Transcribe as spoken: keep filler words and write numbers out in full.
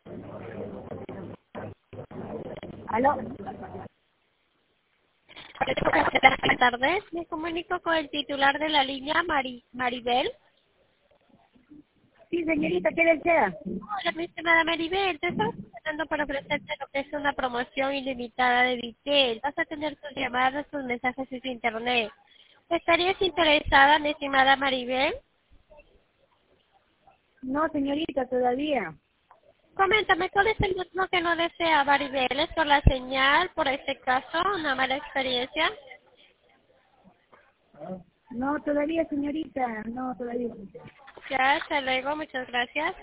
¿Aló? Buenas tardes, me comunico con el titular de la línea, Mari, Maribel. Sí, señorita, ¿qué desea? Hola, mi estimada Maribel, te estamos tratando para ofrecerte lo que es una promoción ilimitada de Vitel. Vas a tener tus llamadas, tus mensajes y tu internet. ¿Estarías interesada, mi estimada Maribel? No, señorita, todavía. Coméntame, ¿cuál es el motivo que no desea, Maribel? ¿Es por la señal, por este caso, una mala experiencia? No, todavía, señorita, no, todavía. Ya, hasta luego, muchas gracias.